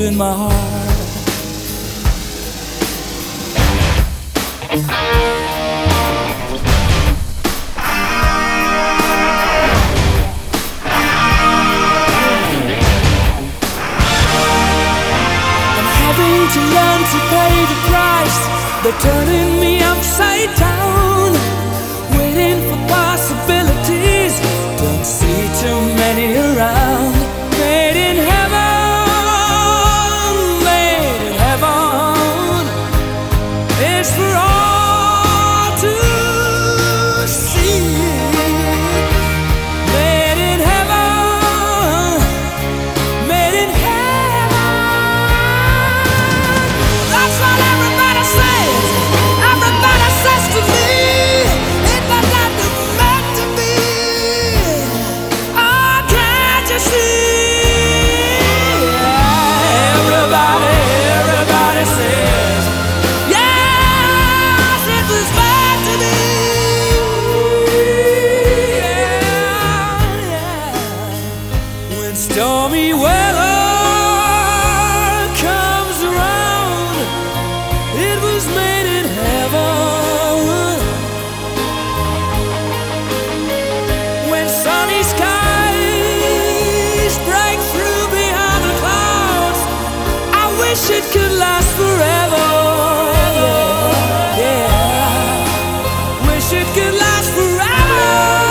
in my heart. I'm having to learn to pay the price. They're turning me upside down, waiting for possibilities. Don't see too many around. Made in heaven, made in heaven. It's for all to see. Made in heaven, made in heaven. That's what everybody says. Everybody says to me, it was not meant to be. Oh, can't you see? Everybody says, yes, it was meant to be. Yeah, yeah. When stormy weather comes around, it was made in heaven. When sunny skies break through behind the clouds, I wish it could last forever. Yeah, wish it could last forever.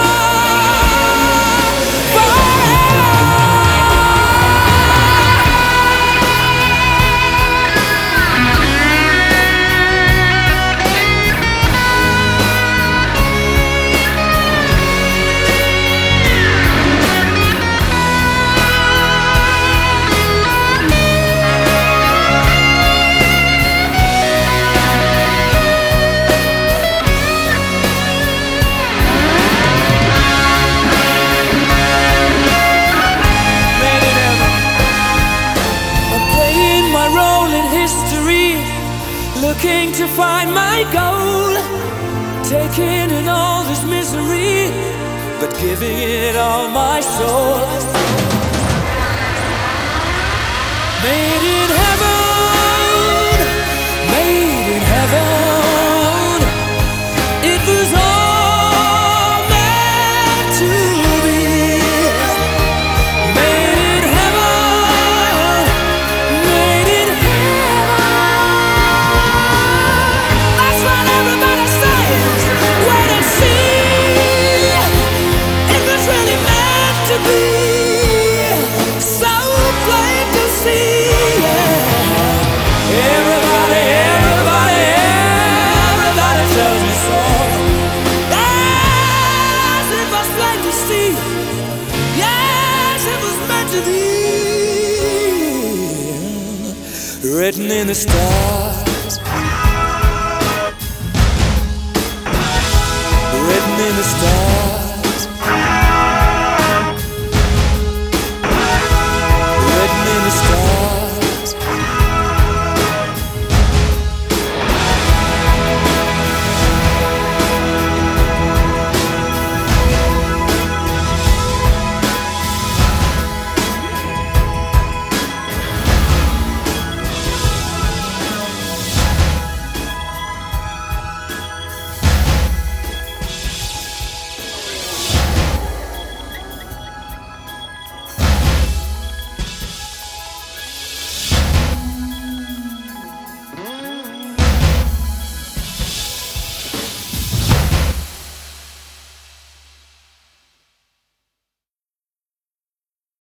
Looking to find my goal, taking in all this misery, but giving it all my soul. Made in heaven, made in heaven. It was all meant to be. Made in heaven, made in heaven. That's what everybody says. Wait and see. It was really meant to be. So plain to see. Yeah. Everybody tells me so. Yes, it was plain to see. Yes, it was meant to be. Written in the stars. Written in the stars.